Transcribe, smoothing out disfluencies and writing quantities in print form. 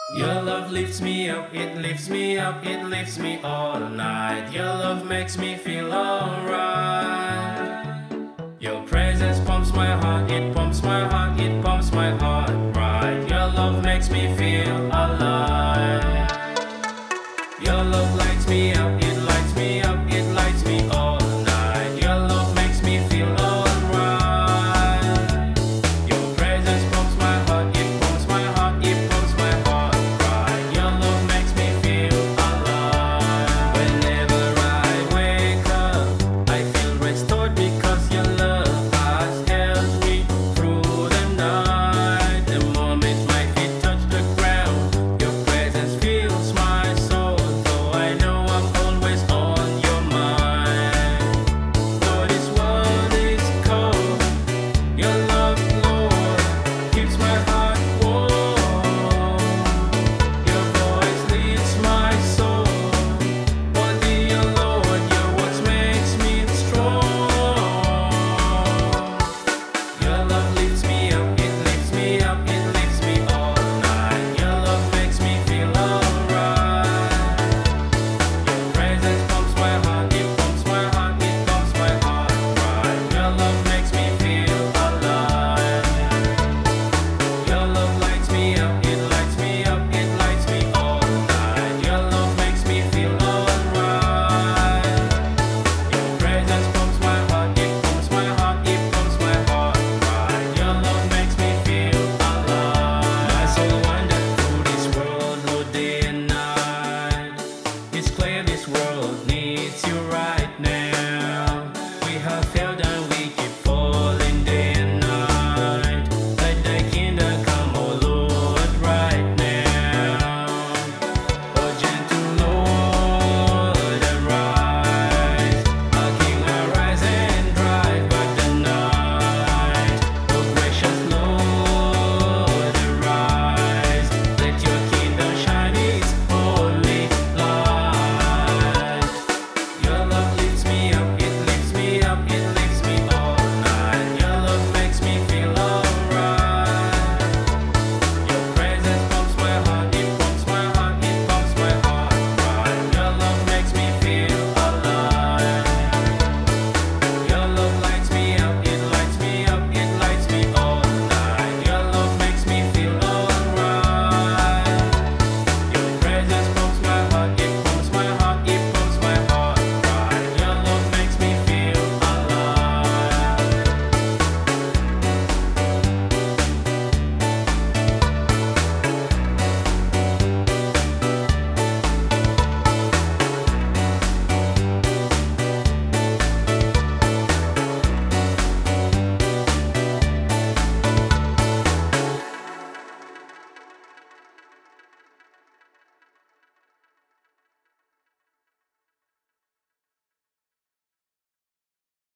Your love lifts me up, it lifts me up, it lifts me all night. Your love makes me feel alright. Your presence pumps my heart, it pumps my heart, it pumps my heart right. Your love makes me feel